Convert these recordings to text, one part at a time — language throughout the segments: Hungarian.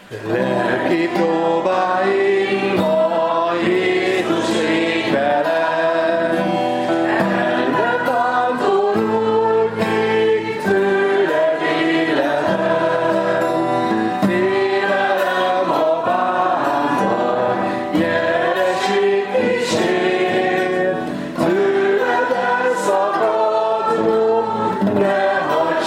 Lelki próbáimban Jézus légy velem, el ne tántorulnék tőled életem. Félelem, ha bántam, nyereség kísér, tőled elszakadnom, ne hagyd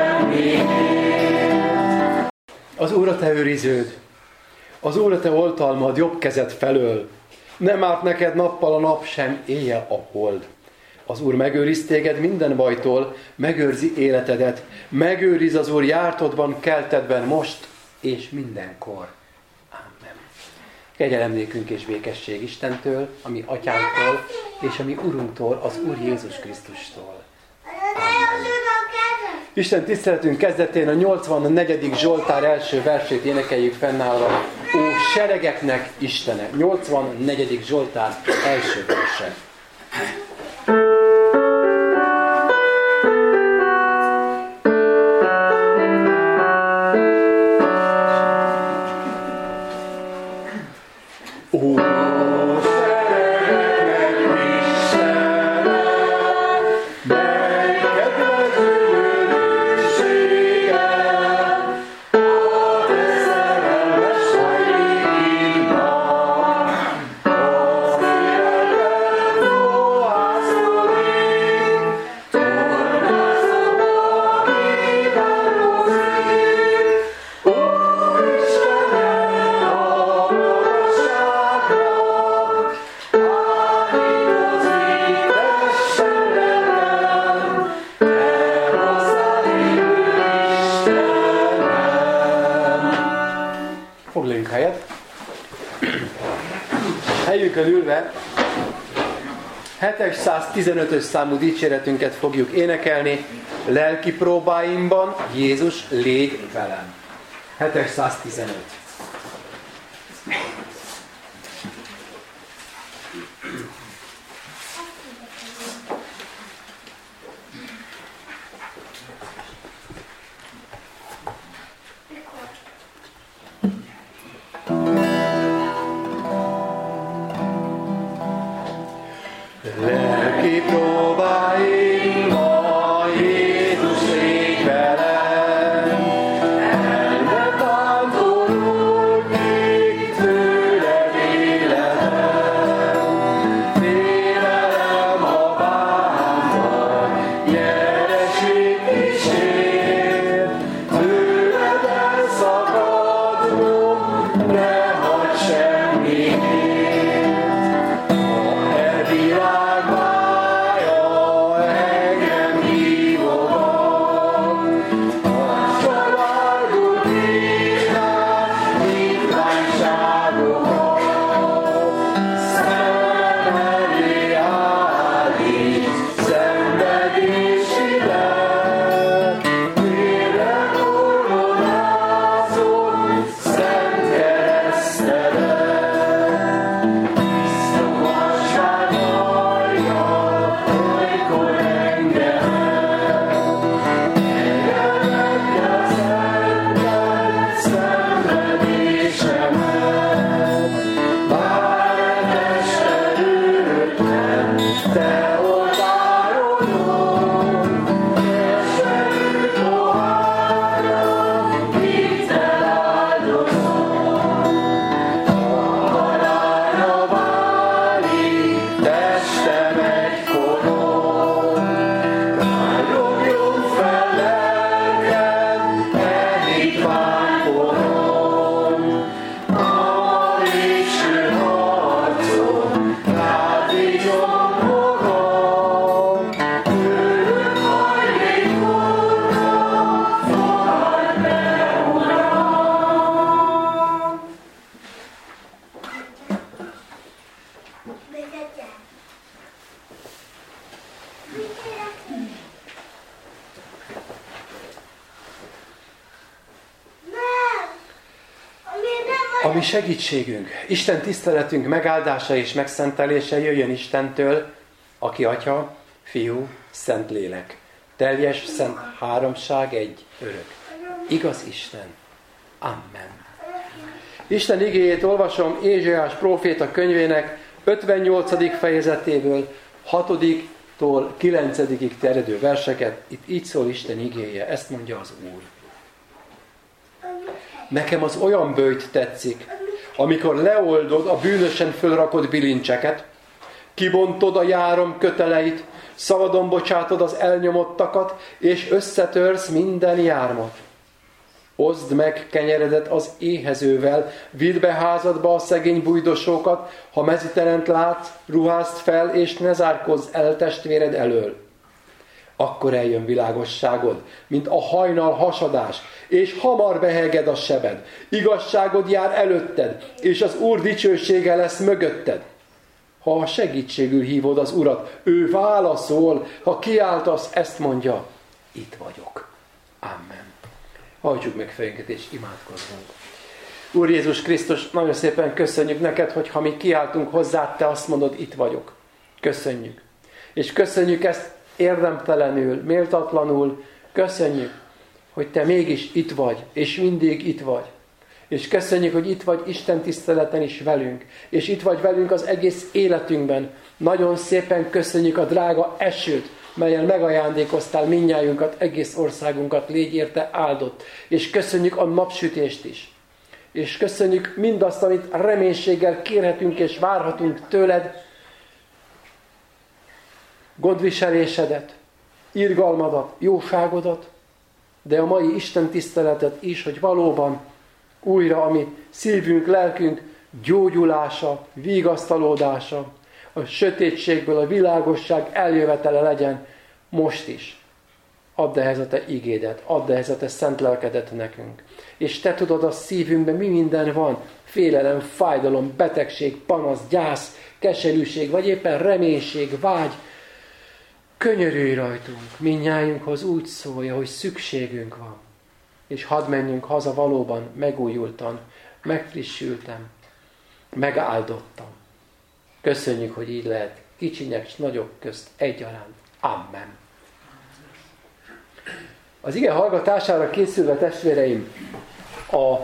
semmiért. Az Úr a te őriződ, az Úr a te oltalmad jobb kezed felől. Nem árt neked nappal a nap, sem éjjel a hold. Az Úr megőriz téged minden bajtól, megőrzi életedet. Megőriz az Úr jártodban, keltedben most és mindenkor. Amen. Kegyelem nékünk és békesség Istentől, a mi Atyánktól, és a mi Urunktól, az Úr Jézus Krisztustól. Amen. Isten tiszteletünk kezdetén a 84. Zsoltár első versét énekeljük fennállva. Ó, seregeknek Istene! 84. Zsoltár első verse. Ó, foglaljunk helyet. Helyünkön ülve 715-ös számú dicséretünket fogjuk énekelni. Lelki próbáimban Jézus légy velem. 715. Lelki próbáimban Jézus légy velem, el ne tántorulnék tőled életem. Félelem, ha bántam, nyereség kísér, tőled elszakadnom, ne hagyd semmiért. A mi segítségünk, Isten tiszteletünk megáldása és megszentelése jöjjön Istentől, aki Atya, Fiú, Szentlélek. Teljes, szent háromság, egy örök. Igaz Isten. Amen. Isten igéjét olvasom Ézsaiás próféta könyvének 58. fejezetéből 6-tól 9-ig terjedő verseket. Itt így szól Isten igéje, ezt mondja az Úr. Nekem az olyan böjt tetszik, amikor leoldod a bűnösen fölrakott bilincseket, kibontod a járom köteleit, szabadon bocsátod az elnyomottakat, és összetörsz minden jármat. Oszd meg kenyeredet az éhezővel, vidd be házadba a szegény bujdosókat, ha mezítelent látsz, ruházd fel, és ne zárkozz el testvéred elől. Akkor eljön világosságod, mint a hajnal hasadás, és hamar beheged a sebed. Igazságod jár előtted, és az Úr dicsősége lesz mögötted. Ha a segítségül hívod az Urat, ő válaszol, ha kiáltasz, ezt mondja, itt vagyok. Amen. Hajtsuk meg fejünket és imádkozzunk. Úr Jézus Krisztus, nagyon szépen köszönjük neked, hogy ha mi kiáltunk hozzád, te azt mondod, itt vagyok. Köszönjük. És köszönjük ezt érdemtelenül, méltatlanul. Köszönjük, hogy te mégis itt vagy, és mindig itt vagy. És köszönjük, hogy itt vagy Isten tiszteleten is velünk. És itt vagy velünk az egész életünkben. Nagyon szépen köszönjük a drága esőt, melyen megajándékoztál mindnyájunkat, egész országunkat, légy érte áldott. És köszönjük a napsütést is. És köszönjük mindazt, amit reménységgel kérhetünk és várhatunk tőled. Gondviselésedet, irgalmadat, jóságodat, de a mai Isten tiszteletet is, hogy valóban újra a mi szívünk, lelkünk gyógyulása, vigasztalódása, a sötétségből a világosság eljövetele legyen most is. Add ehhez a te igédet, add ehhez a te szent lelkedet nekünk. És te tudod a szívünkben mi minden van, félelem, fájdalom, betegség, panasz, gyász, keserűség, vagy éppen reménység, vágy. Könyörülj rajtunk, mindnyájunkhoz úgy szólja, hogy szükségünk van. És hadd menjünk haza valóban megújultan, megfrissültem, megáldottam. Köszönjük, hogy így lehet kicsinyek és nagyok közt egyaránt. Amen. Az ige hallgatására készülve, testvéreim, a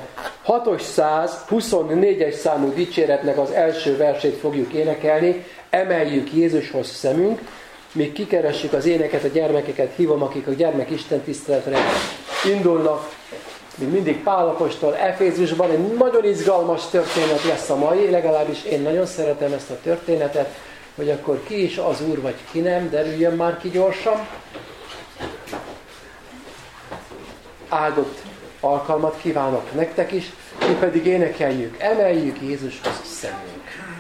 624. számú dicséretnek az első versét fogjuk énekelni. Emeljük Jézushoz szemünk, míg kikeressük az éneket, a gyermekeket hívom, akik a gyermek istentiszteletre indulnak. Még mindig Pál apostol Efézusban, egy nagyon izgalmas történet lesz a mai, legalábbis én nagyon szeretem ezt a történetet, hogy akkor ki is az Úr, vagy ki nem, derüljön már ki gyorsan. Áldott alkalmat kívánok nektek is, mi pedig énekeljük, emeljük Jézushoz szemünk.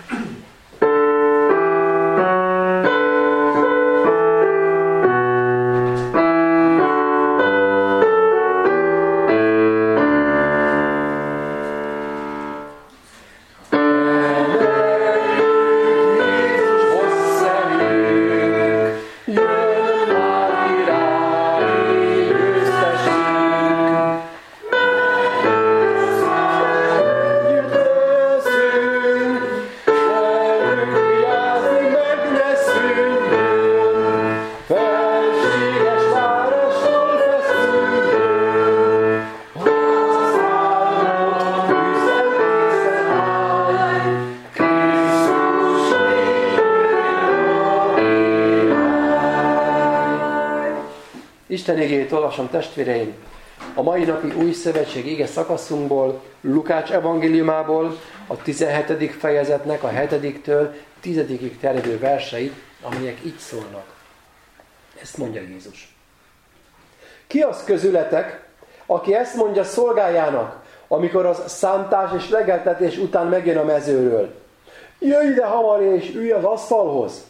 Isten igéjét olvasom, testvéreim, a mai napi új szövetség ige szakaszunkból, Lukács evangéliumából, a 17. fejezetnek a 7-től 10-ig terjedő verseit, amelyek így szólnak. Ezt mondja Jézus. Ki az közületek, aki ezt mondja szolgájának, amikor az szántás és legeltetés után megjön a mezőről? Jöjj ide hamar és ülj az asztalhoz!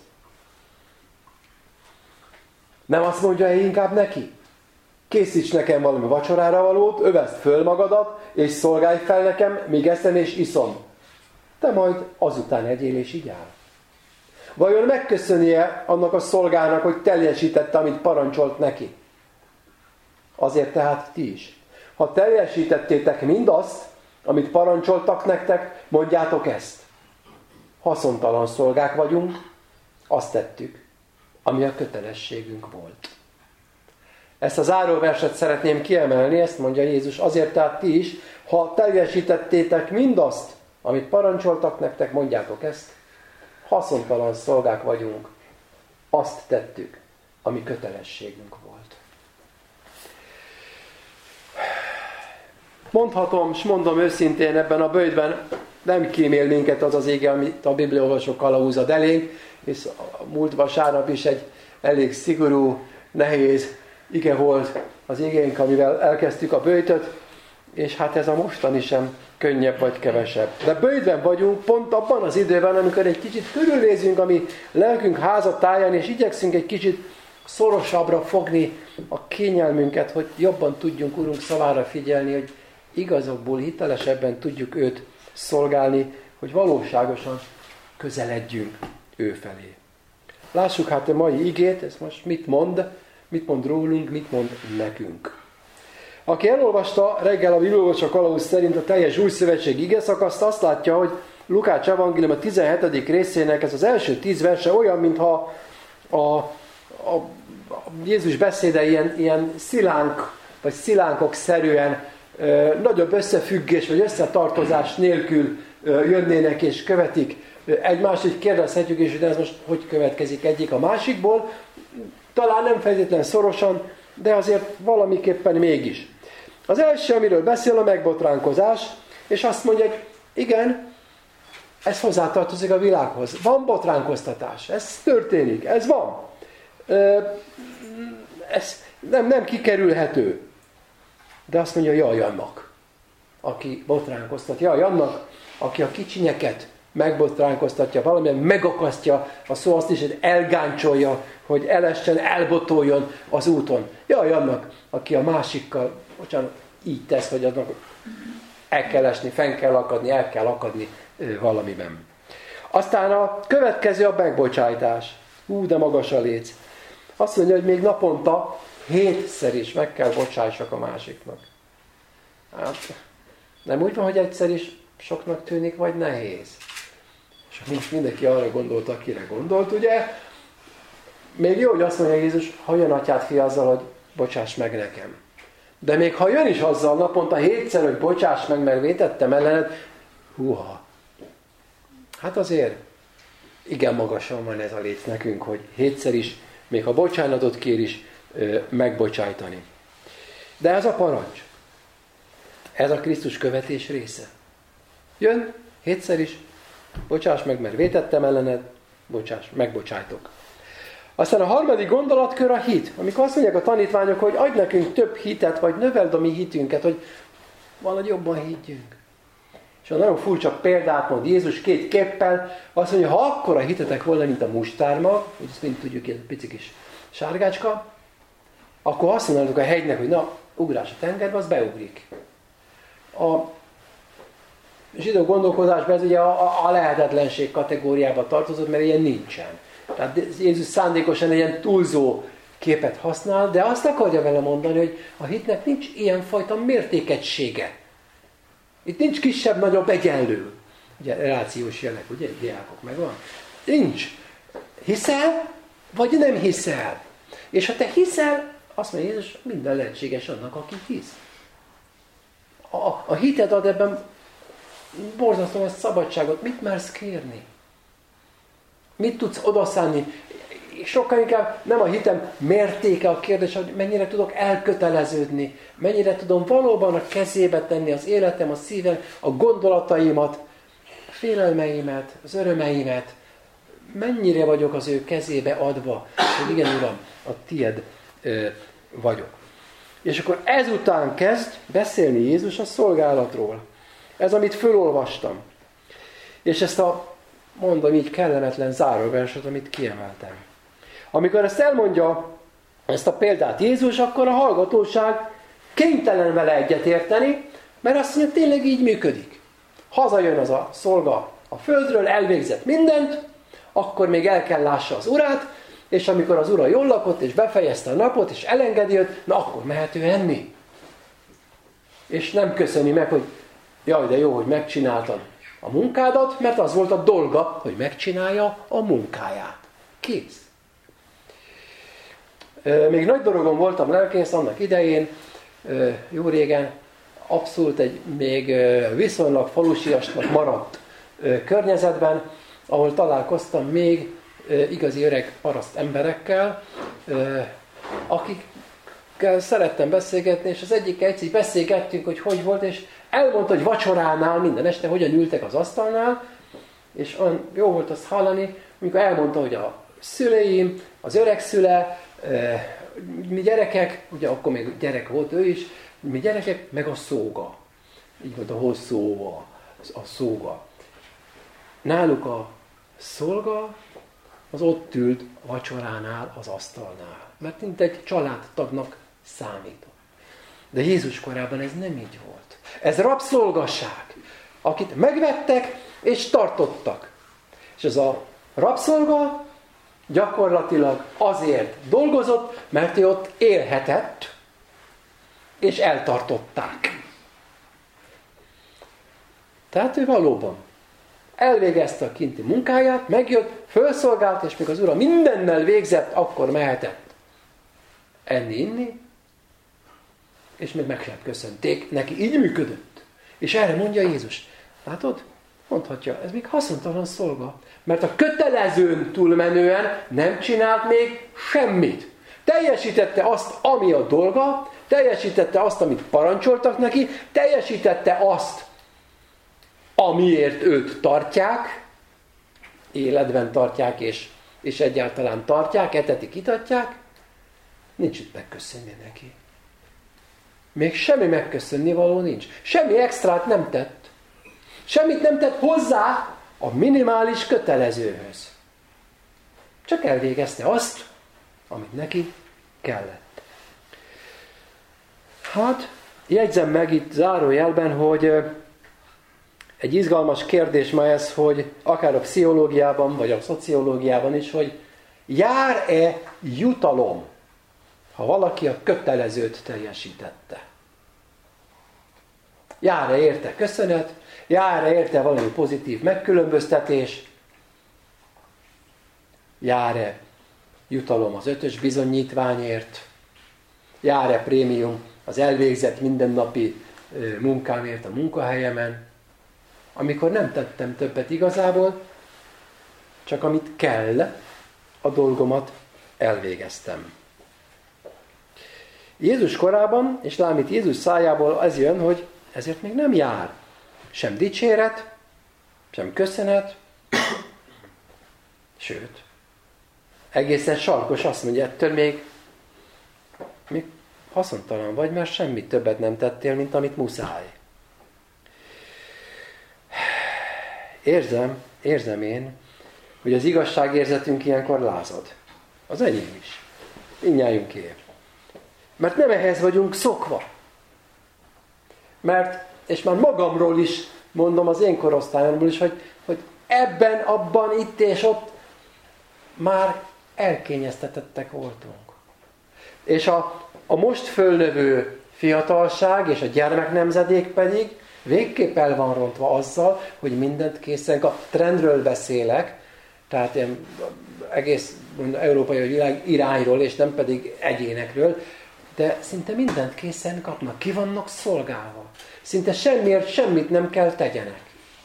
Nem azt mondja inkább neki? Készíts nekem valami vacsorára valót, öveszd föl magadat, és szolgálj fel nekem, míg eszem és iszom. Te majd azután egyél és igyál. Vajon megköszöni-e annak a szolgának, hogy teljesítette, amit parancsolt neki? Azért tehát ti is. Ha teljesítettétek mindazt, amit parancsoltak nektek, mondjátok ezt. Haszontalan szolgák vagyunk, azt tettük, ami a kötelességünk volt. Ezt a záróverset szeretném kiemelni, ezt mondja Jézus, azért tehát ti is, ha teljesítettétek mindazt, amit parancsoltak nektek, mondjátok ezt, haszontalan szolgák vagyunk, azt tettük, ami kötelességünk volt. Mondhatom, és mondom őszintén, ebben a böjtben nem kímél minket az az ige, amit a bibliaolvasó kalauzad elénk, és a múlt vasárnap is egy elég szigorú, nehéz ige volt az igénk, amivel elkezdtük a böjtöt, és hát ez a mostani sem könnyebb vagy kevesebb. De böjtben vagyunk pont abban az időben, amikor egy kicsit körülnézünk a mi lelkünk házatáján, és igyekszünk egy kicsit szorosabbra fogni a kényelmünket, hogy jobban tudjunk Urunk szavára figyelni, hogy igazokból hitelesebben tudjuk őt szolgálni, hogy valóságosan közeledjünk ő felé. Lássuk hát a mai igét, ez most mit mond rólunk, mit mond nekünk. Aki elolvasta reggel a bibliaolvasó kalauz szerint a teljes új szövetség igeszakaszt, azt látja, hogy Lukács evangélium a 17. részének ez az első 10 verse olyan, mintha a Jézus beszéde ilyen szilánk, vagy szilánkok szerűen nagyobb összefüggés, vagy összetartozás nélkül jönnének és követik egymást, hogy kérdezhetjük is, hogy ez most hogy következik egyik a másikból. Talán nem feltétlenül szorosan, de azért valamiképpen mégis. Az első, amiről beszél, a megbotránkozás, és azt mondja, hogy igen, ez hozzátartozik a világhoz. Van botránkoztatás, ez történik, ez van. Ez nem kikerülhető. De azt mondja, jaj annak, aki botránkoztat, jaj annak, aki a kicsinyeket megbotránkoztatja, valamilyen megakasztja, a szó azt is, hogy elgáncsolja, hogy elessen, elbotoljon az úton. Jaj annak, aki a másikkal, így tesz, hogy annak el kell esni, fenn kell akadni, el kell akadni valamiben. Aztán a következő a megbocsájtás. De magas a léc. Azt mondja, hogy még naponta 7-szer is meg kell bocsássak a másiknak. Hát, nem úgy van, hogy egyszer is soknak tűnik, vagy nehéz. És mindenki arra gondolt, akire gondolt, ugye? Még jó, hogy azt mondja Jézus, ha jön atyád fia azzal, hogy bocsáss meg nekem. De még ha jön is azzal naponta 7-szer, hogy bocsáss meg, mert vétettem ellened, húha. Hát azért igen magasan van ez a léc nekünk, hogy 7-szer is, még ha bocsánatot kér is, megbocsájtani. De ez a parancs. Ez a Krisztus követés része. Jön 7-szer is, bocsáss meg, mert vétettem ellened, bocsáss, megbocsájtok. Aztán a harmadik gondolatkör a hit. Amikor azt mondják a tanítványok, hogy adj nekünk több hitet, vagy növeld a mi hitünket, hogy valahogy jobban higgyünk. És a nagyon furcsa példát mond Jézus 2 képpel, azt mondja, ha akkora hitetek volna, mint a mustármag, úgy ezt mind tudjuk, ilyen pici kis sárgácska, akkor azt mondanak a hegynek, hogy na, ugrás a tengerbe, az beugrik. A zsidó gondolkodásban ez ugye a lehetetlenség kategóriába tartozott, mert ilyen nincsen. Tehát Jézus szándékosan egy ilyen túlzó képet használ, de azt akarja vele mondani, hogy a hitnek nincs ilyenfajta mértékegysége. Itt nincs kisebb, nagyobb, egyenlő. Ugye relációs jelek, ugye? Diákok megvan. Nincs. Hiszel, vagy nem hiszel? És ha te hiszel, azt mondja Jézus, minden lehetséges annak, aki hisz. A hited ad ebben borzasztóan szabadságot. Mit mersz kérni? Mit tudsz odaszánni? Sokkal inkább nem a hitem mértéke a kérdés, hogy mennyire tudok elköteleződni, mennyire tudom valóban a kezébe tenni az életem, a szívem, a gondolataimat, a félelmeimet, az örömeimet, mennyire vagyok az ő kezébe adva, hogy igen, Uram, a tied vagyok. És akkor ezután kezd beszélni Jézus a szolgálatról. Ez, amit fölolvastam. És ezt a, mondom így, kellemetlen záróverset, amit kiemeltem. Amikor ezt elmondja, ezt a példát Jézus, akkor a hallgatóság kénytelen vele egyetérteni, mert azt mondja, tényleg így működik. Hazajön az a szolga a földről, elvégzett mindent, akkor még el kell lássa az urát, és amikor az ura jól lakott, és befejezte a napot, és elengedi őt, na akkor mehet ő enni. És nem köszöni meg, hogy jaj, de jó, hogy megcsináltad a munkádat, mert az volt a dolga, hogy megcsinálja a munkáját. Kész. Még nagy dorogon voltam lelkész annak idején, jó régen, abszolút egy még viszonylag falusiasnak maradt környezetben, ahol találkoztam még igazi öreg paraszt emberekkel, akikkel szerettem beszélgetni, és az egyikkel egyszer beszélgettünk, hogy volt, és elmondta, hogy vacsoránál minden este hogyan ültek az asztalnál, és olyan jó volt azt hallani, amikor elmondta, hogy a szüleim, az öreg szüle, mi gyerekek, ugye akkor még gyerek volt ő is, mi gyerekek, meg a szóga. Így volt a hosszóva, a szóga. Náluk a szolga az ott ült a vacsoránál, az asztalnál. Mert mint egy családtagnak számított. De Jézus korában ez nem így volt. Ez rabszolgaság, akit megvettek és tartottak. És ez a rabszolga gyakorlatilag azért dolgozott, mert ő ott élhetett, és eltartották. Tehát ő valóban elvégezte a kinti munkáját, megjött, fölszolgált, és még az ura mindennel végzett, akkor mehetett enni, inni, és még meg sem köszönték, neki így működött. És erre mondja Jézus, látod? Mondhatja, ez még haszontalan szolga, mert a kötelezőn túlmenően nem csinált még semmit. Teljesítette azt, ami a dolga, teljesítette azt, amit parancsoltak neki, teljesítette azt, amiért őt tartják, életben tartják, és egyáltalán tartják, etetik, itatják, nincs itt megköszönni neki. Még semmi megköszönni való nincs. Semmi extrát nem tett. Semmit nem tett hozzá a minimális kötelezőhöz. Csak elvégezte azt, amit neki kellett. Hát, jegyzem meg itt zárójelben, hogy egy izgalmas kérdés ma ez, hogy akár a pszichológiában, vagy a szociológiában is, hogy jár-e jutalom, ha valaki a kötelezőt teljesítette? Jár-e érte köszönet? Jár-e érte valami pozitív megkülönböztetés? Jár-e jutalom az 5-ös bizonyítványért? Jár-e prémium az elvégzett mindennapi munkámért a munkahelyemen? Amikor nem tettem többet igazából, csak amit kell, a dolgomat elvégeztem. Jézus korában, és lám itt Jézus szájából ez jön, hogy ezért még nem jár sem dicséret, sem köszönet, sőt, egészen sarkos azt mondja, ettől még haszontalan vagy, mert semmit többet nem tettél, mint amit muszáj. Érzem én, hogy az igazságérzetünk ilyenkor lázad. Az enyém is. Mindnyájunké. Mert nem ehhez vagyunk szokva. Mert, és már magamról is mondom, az én korosztályomról is, hogy ebben, abban, itt és ott már elkényeztetettek voltunk. És a most föllövő fiatalság és a gyermeknemzedék pedig végképp el van rontva azzal, hogy mindent készen kap. Trendről beszélek, tehát egész európai világ irányról, és nem pedig egyénekről, de szinte mindent készen kapnak, ki vannak szolgálva. Szinte semmiért semmit nem kell tegyenek.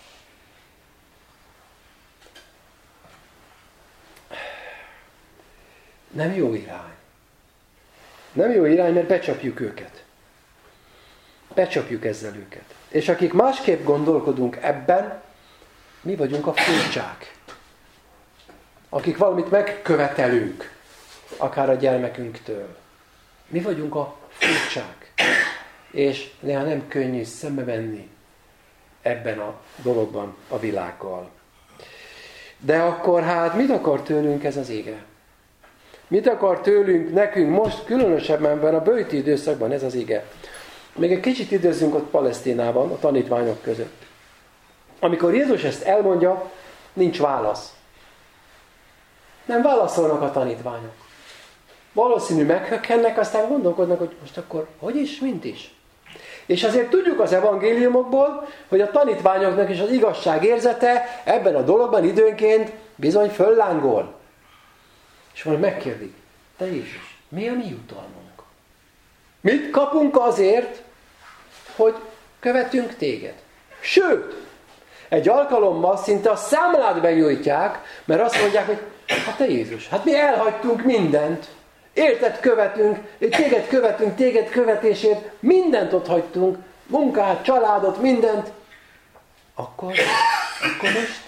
Nem jó irány. Nem jó irány, mert becsapjuk őket. Becsapjuk ezzel őket. És akik másképp gondolkodunk ebben, mi vagyunk a furcsák. Akik valamit megkövetelünk, akár a gyermekünktől. Mi vagyunk a furcsák. És néha nem könnyű szembe menni ebben a dologban a világgal. De akkor hát mit akar tőlünk ez az ége? Mit akar tőlünk, nekünk most, különösebben ebben a böjti időszakban ez az ége? Még egy kicsit időzzünk ott Palesztinában, a tanítványok között. Amikor Jézus ezt elmondja, nincs válasz. Nem válaszolnak a tanítványok. Valószínű meghökkennek, aztán gondolkodnak, hogy most akkor hogy is, mint is. És azért tudjuk az evangéliumokból, hogy a tanítványoknak is az igazság érzete ebben a dologban időnként bizony föllángol. És majd megkérdik, te Jézus, Mi a mi jutalmunk? Mit kapunk azért, hogy követünk téged? Sőt, egy alkalommal szinte a számlát benyújtják, mert azt mondják, hogy hát te Jézus, hát mi elhagytunk mindent. Érted követünk, téged követésért, mindent ott hagytunk, munkát, családot, mindent. Akkor most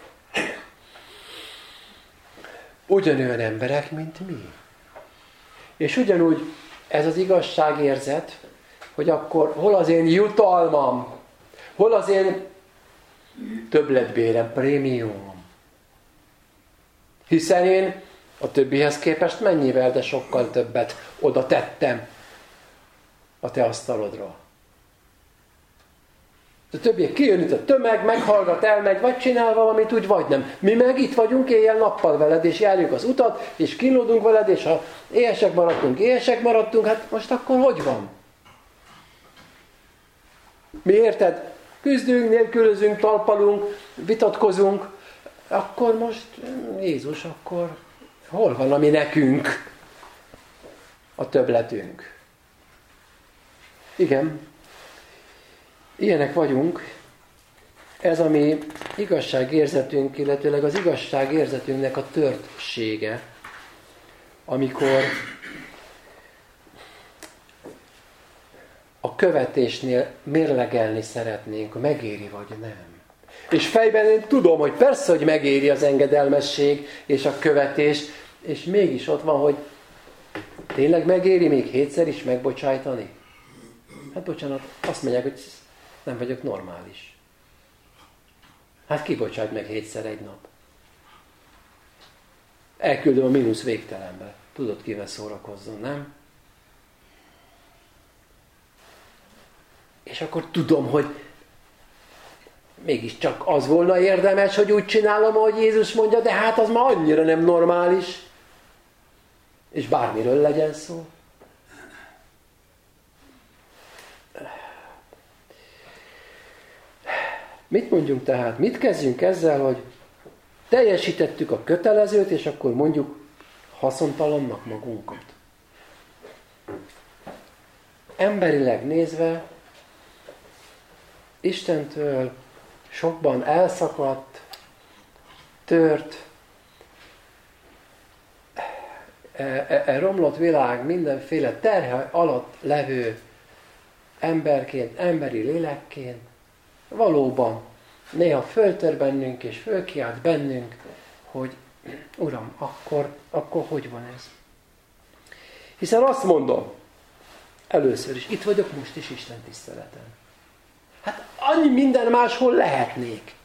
ugyanolyan emberek, mint mi. És ugyanúgy ez az igazságérzet, hogy akkor hol az én jutalmam, hol az én többletbérem, prémiumom. Hiszen én a többihez képest mennyivel, de sokkal többet oda tettem a te asztalodra. A többiek kijön itt a tömeg, meghallgat, elmegy, vagy csinál valamit úgy, vagy nem. Mi meg itt vagyunk éjjel-nappal veled, és járjuk az utat, és kínlódunk veled, és ha éhesek maradtunk, hát most akkor hogy van? Mi érted? Küzdünk, nélkülözünk, talpalunk, vitatkozunk, akkor most Jézus, akkor hol van a mi nekünk? A többletünk. Igen, ilyenek vagyunk. Ez a mi igazságérzetünk, illetőleg az igazságérzetünknek a törtsége, amikor a követésnél mérlegelni szeretnénk, megéri vagy nem. És fejben én tudom, hogy persze, hogy megéri az engedelmesség és a követés, és mégis ott van, hogy tényleg megéri még 7-szer is megbocsájtani? Hát bocsánat, azt mondják, hogy nem vagyok normális. Hát ki bocsájt meg 7-szer egy nap? Elküldöm a mínusz végtelenbe. Tudod, kivel szórakozzon, nem? És akkor tudom, hogy mégiscsak az volna érdemes, hogy úgy csinálom, ahogy Jézus mondja, de hát az már annyira nem normális. És bármiről legyen szó. Mit mondjunk tehát? Mit kezdjünk ezzel, hogy teljesítettük a kötelezőt, és akkor mondjuk haszontalannak magunkat? Emberileg nézve, Istentől sokban elszakadt, tört, romlott világ mindenféle terhe alatt levő emberként, emberi lélekként, valóban néha föltör bennünk és fölkiált bennünk, hogy Uram, akkor hogy van ez? Hiszen azt mondom, először is, itt vagyok most is Isten tiszteleten. Hát annyi minden máshol lehetnék.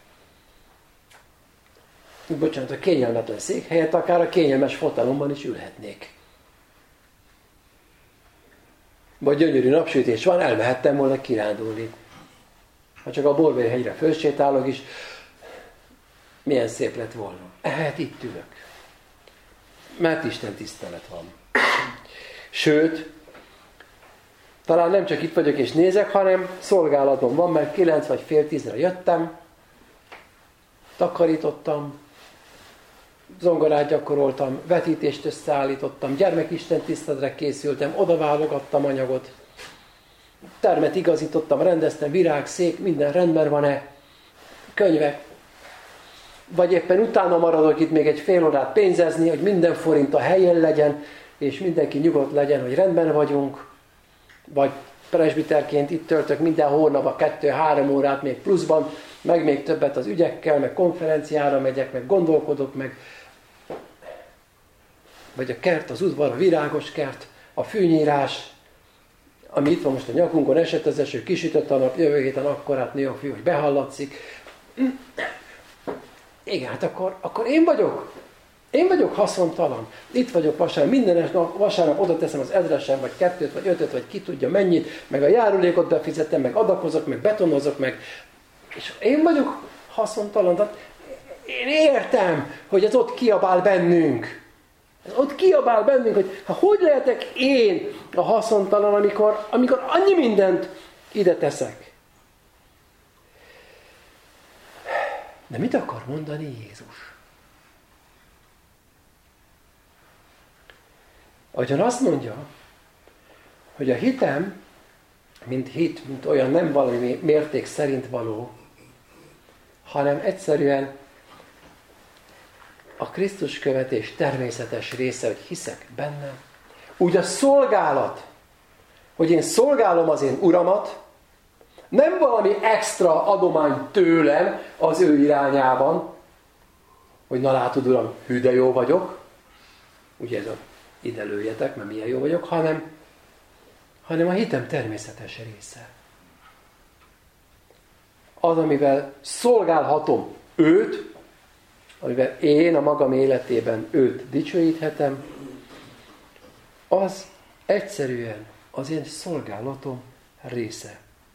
Bocsánat, a kényelmetlen szék helyett akár a kényelmes fotelomban is ülhetnék. Vagy gyönyörű napsütés van, elmehettem volna kirándulni. Ha csak a Borbély-hegyre fölsétálok is, milyen szép lett volna. Hát itt ülök. Mert Isten tisztelet van. Sőt, talán nem csak itt vagyok és nézek, hanem szolgálatom van, mert 9 vagy fél 10-re jöttem, takarítottam, zongorát gyakoroltam, vetítést összeállítottam, gyermekisten tiszteletre készültem, odaválogattam anyagot, termet igazítottam, rendeztem, virág, szék, minden rendben van-e, könyvek, vagy éppen utána maradok itt még egy fél órát pénzezni, hogy minden forint a helyén legyen, és mindenki nyugodt legyen, hogy rendben vagyunk, vagy presbiterként itt töltök minden hónap a 2-3 órát még pluszban, meg még többet az ügyekkel, meg konferenciára megyek, meg gondolkodok, meg vagy a kert, az udvar, a virágos kert, a fűnyírás, ami itt van most a nyakunkon, esett az eső, kisütött a nap, jövő héten akkorát nő a fű, hogy behallatszik. Igen, hát akkor én vagyok haszontalan. Itt vagyok vasárnap, minden nap vasárnap oda teszem az 1000-esen, vagy 2-t, vagy 5-öt, vagy ki tudja mennyit, meg a járulékot befizetem, meg adakozok, meg betonozok, meg... És én vagyok haszontalan. Tehát én értem, hogy ez ott kiabál bennünk. Ez ott kiabál bennünk, hogy hogy lehetek én a haszontalan, amikor annyi mindent ide teszek. De mit akar mondani Jézus? Ahogyan azt mondja, hogy a hitem, mint olyan nem valami mérték szerint való, hanem egyszerűen a Krisztus követés természetes része, hogy hiszek benne. Úgy a szolgálat, hogy én szolgálom az én Uramat, nem valami extra adomány tőlem az ő irányában, hogy na látod, Uram, hű de jó vagyok, ugye ez a ide lőjetek, mert milyen jó vagyok, hanem a hitem természetes része. Az, amivel szolgálhatom őt, amivel én a magam életében őt dicsőíthetem, az egyszerűen az én szolgálatom része.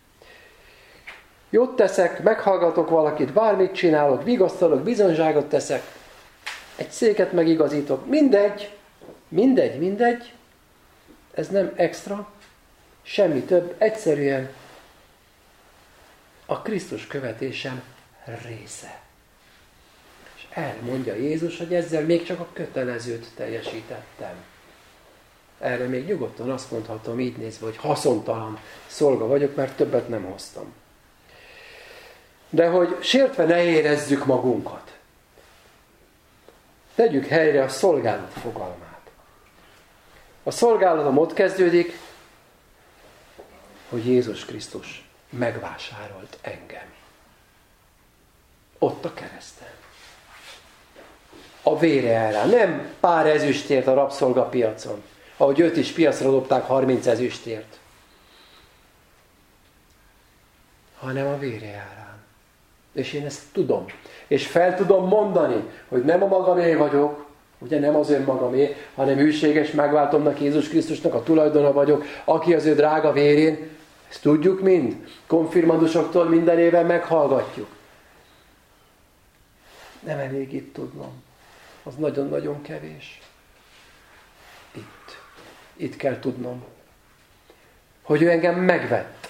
Jót teszek, meghallgatok valakit, bármit csinálok, vigasztalok, bizonyságot teszek, egy széket megigazítok, mindegy, ez nem extra, semmi több, egyszerűen a Krisztus követésem része. És elmondja Jézus, hogy ezzel még csak a kötelezőt teljesítettem. Erre még nyugodtan azt mondhatom így nézve, hogy haszontalan szolga vagyok, mert többet nem hoztam. De hogy sértve ne érezzük magunkat, tegyük helyre a szolgálat fogalmát. A szolgálatom ott kezdődik, hogy Jézus Krisztus megvásárolt engem. Ott a kereszten. A vére árán. Nem pár ezüstért a rabszolgapiacon, ahogy őt is piacra dobták 30 ezüstért, hanem a vére árán. És én ezt tudom. És fel tudom mondani, hogy nem a magamé vagyok, ugye nem az önmagamé, hanem hűséges megváltomnak, Jézus Krisztusnak a tulajdona vagyok, aki az ő drága vérén. Ezt tudjuk mind. Konfirmandusoktól minden éven meghallgatjuk. Nem elég itt tudnom. Az nagyon-nagyon kevés. Itt kell tudnom. Hogy ő engem megvett.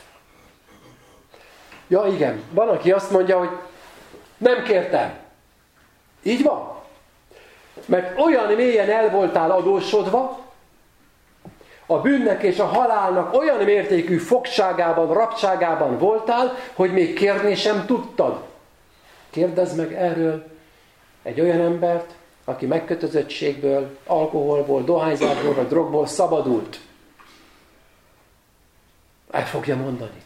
Ja igen, van, aki azt mondja, hogy nem kértem. Így van. Mert olyan mélyen el voltál adósodva, a bűnnek és a halálnak olyan mértékű fogságában, rabságában voltál, hogy még kérni sem tudtad. Kérdezd meg erről egy olyan embert, aki megkötözöttségből, alkoholból, dohányzásból vagy drogból szabadult. El fogja mondani.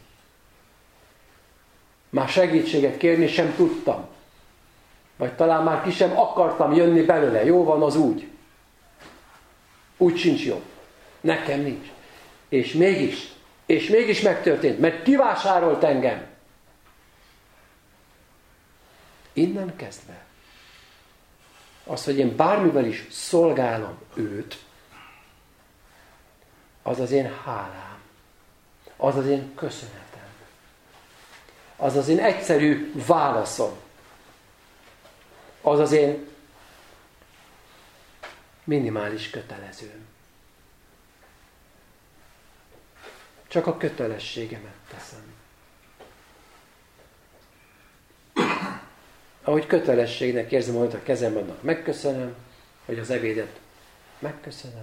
Már segítséget kérni sem tudtam. Vagy talán már ki sem akartam jönni belőle. Jó van az úgy. Úgy sincs jó. Nekem nincs. És mégis megtörtént, mert kivásárolt engem. Innen kezdve. Az, hogy én bármivel is szolgálom őt, az az én hálám. Az az én köszönetem. Az az én egyszerű válaszom. Az az én minimális kötelezőm. Csak a kötelességemet teszem. Ahogy kötelességnek érzem, hogy a kezemben annak megköszönöm, hogy az ebédet megköszönöm.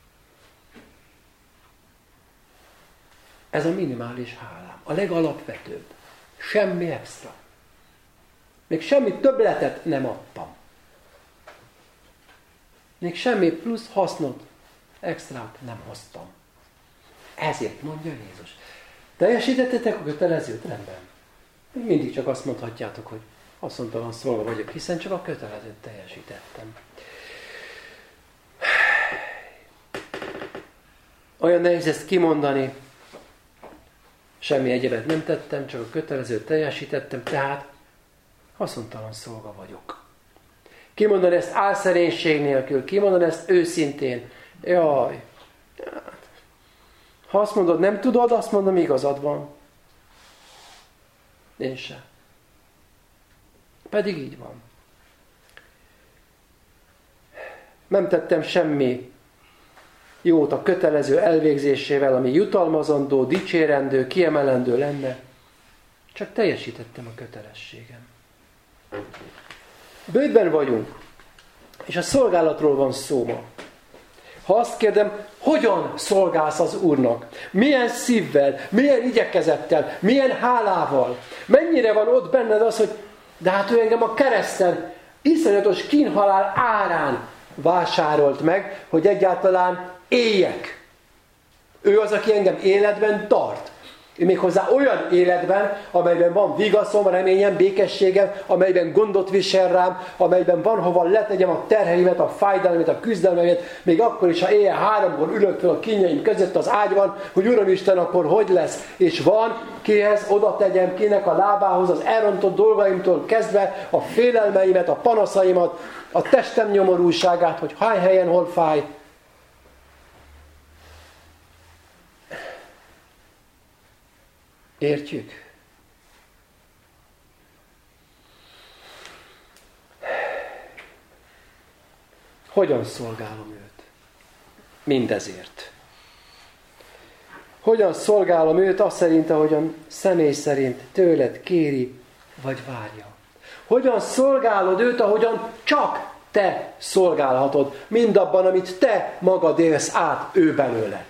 Ez a minimális hálám. A legalapvetőbb. Semmi extra. Még semmi többletet nem adtam. Még semmi plusz hasznot, extrát nem hoztam. Ezért mondja Jézus. Teljesítettetek a kötelezőt? Rendben. Még mindig csak azt mondhatjátok, hogy haszontalan szolga vagyok, hiszen csak a kötelezőt teljesítettem. Olyan nehéz ezt kimondani, semmi egyebet nem tettem, csak a kötelezőt teljesítettem, tehát haszontalan szolga vagyok. Kimondani ezt álszerénység nélkül, kimondani ezt őszintén. Jaj, ha azt mondod, nem tudod, azt mondom, igazad van. Én sem. Pedig így van. Nem tettem semmi jót a kötelező elvégzésével, ami jutalmazandó, dicsérendő, kiemelendő lenne. Csak teljesítettem a kötelességem. Bőtben vagyunk, és a szolgálatról van szó ma. ha azt kérdem, hogyan szolgálsz az Úrnak? Milyen szívvel, milyen igyekezettel, milyen hálával? Mennyire van ott benned az, hogy de hát ő engem a kereszten iszonyatos kínhalál árán vásárolt meg, hogy egyáltalán éljek. Ő az, aki engem életben tart. Méghozzá olyan életben, amelyben van vigaszom, reményem, békességem, amelyben gondot visel rám, amelyben van hova letegyem a terheimet, a fájdalmat, a küzdelmemet, még akkor is, ha éjjel 3-kor ülök fel a kínjaim között az ágyban, hogy Uram Isten, akkor hogy lesz? És van, kihez oda tegyem, kinek a lábához, az elrontott dolgaimtól kezdve, a félelmeimet, a panaszaimat, a testem nyomorúságát, hogy hány helyen hol fáj. Értjük? Hogyan szolgálom őt? Mindezért. Hogyan szolgálom őt azt szerint, ahogyan személy szerint tőled kéri, vagy várja? Hogyan szolgálod őt, ahogyan csak te szolgálhatod, mindabban, amit te magad élsz át ő belőle?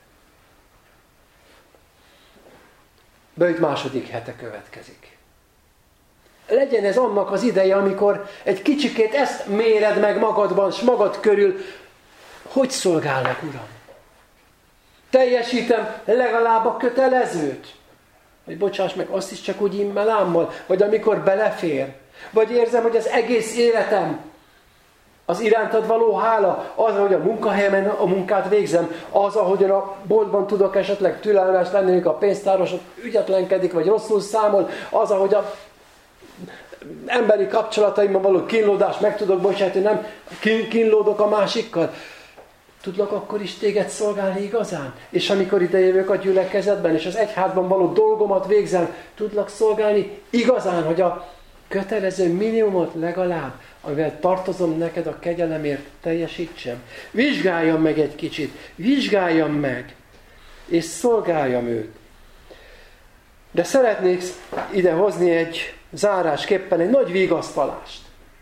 Bőjt második hete következik. Legyen ez annak az ideje, amikor egy kicsikét ezt méred meg magadban, s magad körül, hogy szolgálnak, Uram? Teljesítem legalább a kötelezőt. Vagy bocsáss meg, azt is csak úgy immelámmal, vagy amikor belefér. Vagy érzem, hogy az egész életem, az irántad való hála, az, ahogy a munkahelyemen a munkát végzem, az, ahogyan a boltban tudok esetleg türelmes lenni, amikor a pénztáros ügyetlenkedik, vagy rosszul számol, az, ahogy a emberi kapcsolataimban való kínlódást meg tudok bocsátani, nem kínlódok a másikkal. Tudlak akkor is téged szolgálni igazán? És amikor idejövök a gyülekezetben, és az egyházban való dolgomat végzem, tudlak szolgálni igazán, hogy a kötelező minimumot legalább, amivel tartozom neked a kegyelemért, teljesítsem. Vizsgáljam meg egy kicsit, vizsgáljam meg, és szolgáljam őt. De szeretnék ide hozni egy zárásképpen egy nagy vigasztalást.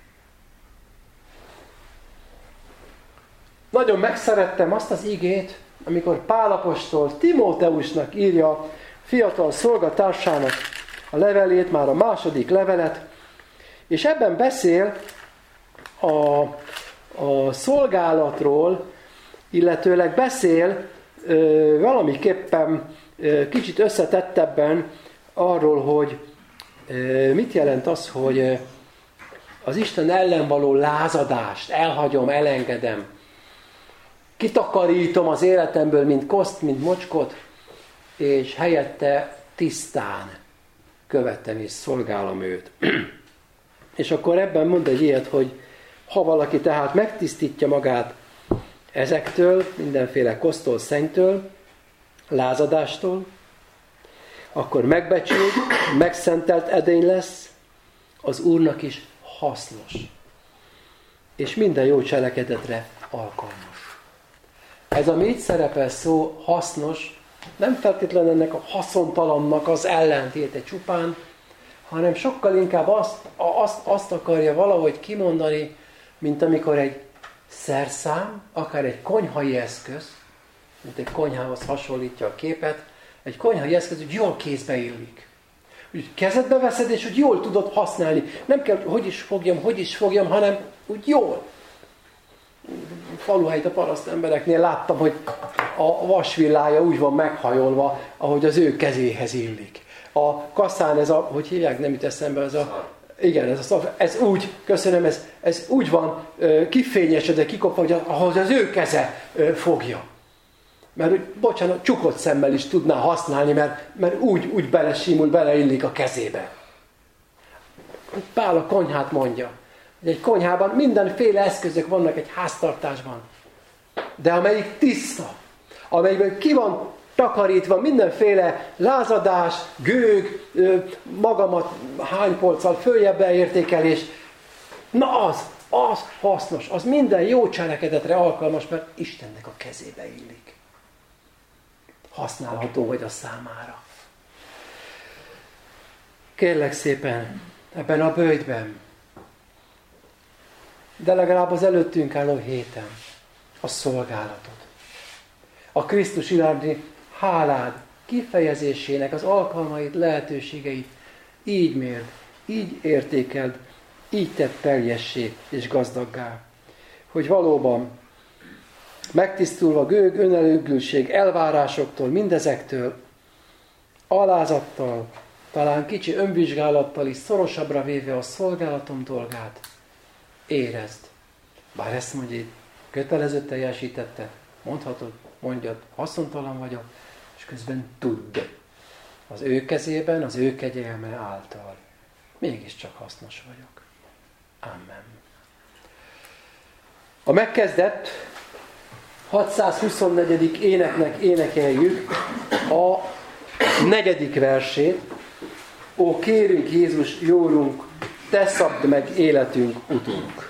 Nagyon megszerettem azt az igét, amikor Pál apostol Timóteusnak írja fiatal szolgatársának a levelét, már a második levelet, és ebben beszél a szolgálatról, illetőleg beszél valamiképpen kicsit összetettebben arról, hogy mit jelent az, hogy az Isten ellen való lázadást elhagyom, elengedem. Kitakarítom az életemből, mint koszt, mint mocskot, és helyette tisztán követem és szolgálom őt. És akkor ebben mond egy ilyet, hogy ha valaki tehát megtisztítja magát ezektől, mindenféle kosztól, szennytől, lázadástól, akkor megbecsült, megszentelt edény lesz, az Úrnak is hasznos. És minden jó cselekedetre alkalmas. Ez, ami itt szerepel szó, hasznos, nem feltétlenül ennek a haszontalannak az ellentéte csupán, hanem sokkal inkább azt akarja valahogy kimondani, mint amikor egy szerszám, akár egy konyhai eszköz, mint egy konyhához hasonlítja a képet, egy konyhai eszköz, hogy jól kézbe illik. Úgy kezedbe veszed, és úgy jól tudod használni. Nem kell, hogy is fogjam, hanem úgy jól. Faluhelyt a paraszt embereknél láttam, hogy a vasvillája úgy van meghajolva, ahogy az ő kezéhez illik. A kaszán ez a, hogy hívják, nem jut eszembe, ez a... Igen, ez úgy, köszönöm, ez úgy van kifényesedve, kikopva, ahogy az ő keze fogja. Mert bocsánat, csukott szemmel is tudná használni, mert úgy belesimul, beleillik a kezébe. Pál a konyhát mondja. Egy konyhában mindenféle eszközök vannak egy háztartásban. De amelyik tiszta, amelyikben ki van takarítva mindenféle lázadás, gőg, magamat hánypolccal följebb beértékelés. Na az hasznos, az minden jó cselekedetre alkalmas, mert Istennek a kezébe illik. Használható vagy a számára. Kérlek szépen, ebben a böjtben, de legalább az előttünk álló héten a szolgálatod. A Krisztus iránti hálád kifejezésének az alkalmait, lehetőségeit így mérd, így értékeld, így tett teljessé és gazdaggá. Hogy valóban megtisztulva gőg, önelőgülség, elvárásoktól, mindezektől, alázattal, talán kicsi önvizsgálattal is szorosabbra véve a szolgálatom dolgát, érezd. Bár ezt mondja, kötelező teljesítetted, mondjad, haszontalan vagyok, és közben tudd, az ő kezében, az ő kegyelme által mégiscsak hasznos vagyok. Amen. A megkezdett 624. éneknek énekeljük a 4. versét. Ó, kérünk Jézus, jórunk, te szabd meg életünk utunk.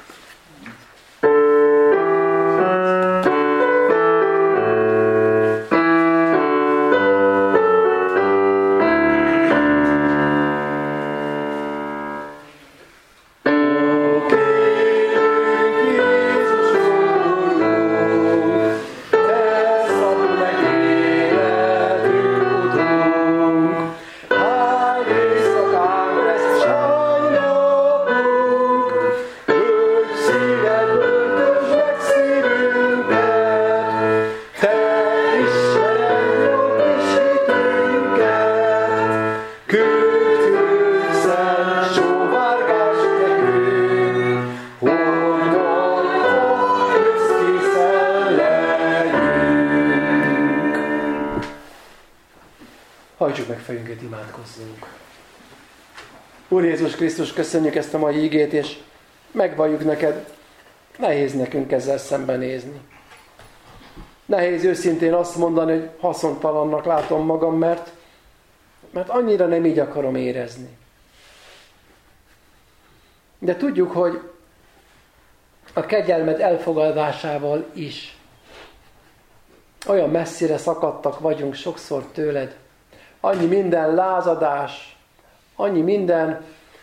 Hajtsuk meg fejünket, imádkozzunk. Úr Jézus Krisztus, köszönjük ezt a mai igét, és megvalljuk neked, nehéz nekünk ezzel szembenézni. Nehéz őszintén azt mondani, hogy haszontalannak látom magam, mert annyira nem így akarom érezni. De tudjuk, hogy a kegyelmed elfogadásával is olyan messzire szakadtak vagyunk sokszor tőled. Annyi minden lázadás, annyi minden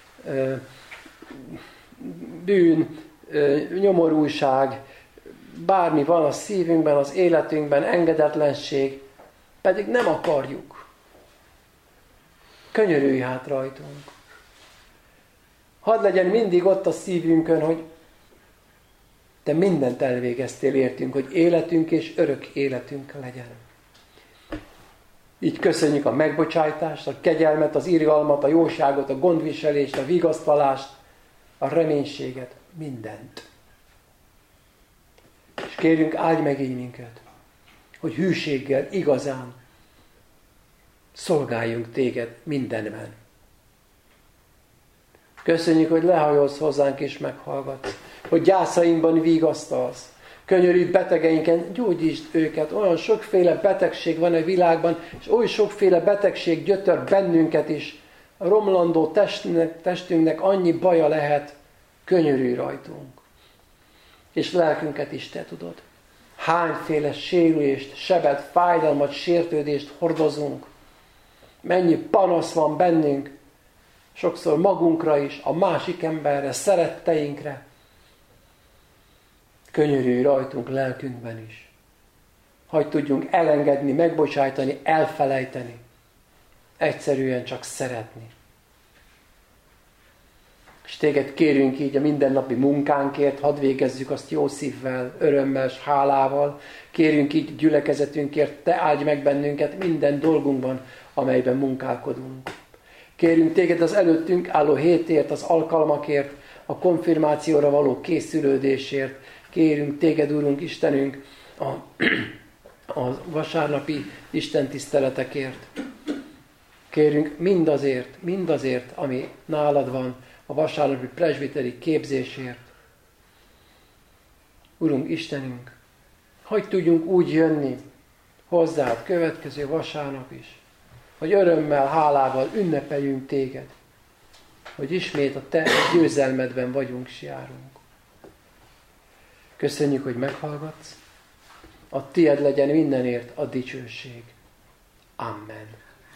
bűn, nyomorúság, bármi van a szívünkben, az életünkben, engedetlenség, pedig nem akarjuk. Könyörülj hát rajtunk. Hadd legyen mindig ott a szívünkön, hogy te mindent elvégeztél értünk, hogy életünk és örök életünk legyen. Így köszönjük a megbocsájtást, a kegyelmet, az irgalmat, a jóságot, a gondviselést, a vigasztalást, a reménységet, mindent. És kérjünk, áldj meg így minket, hogy hűséggel, igazán szolgáljunk téged mindenben. Köszönjük, hogy lehajolsz hozzánk és meghallgatsz, hogy gyászainkban vigasztalsz. Könyörülj betegeinken, gyógyítsd őket. Olyan sokféle betegség van a világban, és oly sokféle betegség gyötör bennünket is. A romlandó testünknek annyi baja lehet, könyörülj rajtunk. És lelkünket is te tudod. Hányféle sérülést, sebet, fájdalmat, sértődést hordozunk. Mennyi panasz van bennünk, sokszor magunkra is, a másik emberre, szeretteinkre. Könyörülj rajtunk lelkünkben is. Hadd tudjunk elengedni, megbocsájtani, elfelejteni. Egyszerűen csak szeretni. És téged kérünk így a mindennapi munkánkért, hadd végezzük azt jó szívvel, örömmel és hálával. Kérünk így gyülekezetünkért, te áldj meg bennünket minden dolgunkban, amelyben munkálkodunk. Kérünk téged az előttünk álló hétért, az alkalmakért, a konfirmációra való készülődésért. Kérünk téged, Úrunk, Istenünk, a vasárnapi istentiszteletekért. Kérünk mindazért, ami nálad van, a vasárnapi presbiteri képzésért. Urunk, Istenünk, hogy tudjunk úgy jönni hozzád következő vasárnap is, hogy örömmel, hálával ünnepeljünk téged, hogy ismét a te győzelmedben vagyunk, s járunk. Köszönjük, hogy meghallgatsz. A tied legyen mindenért a dicsőség. Amen.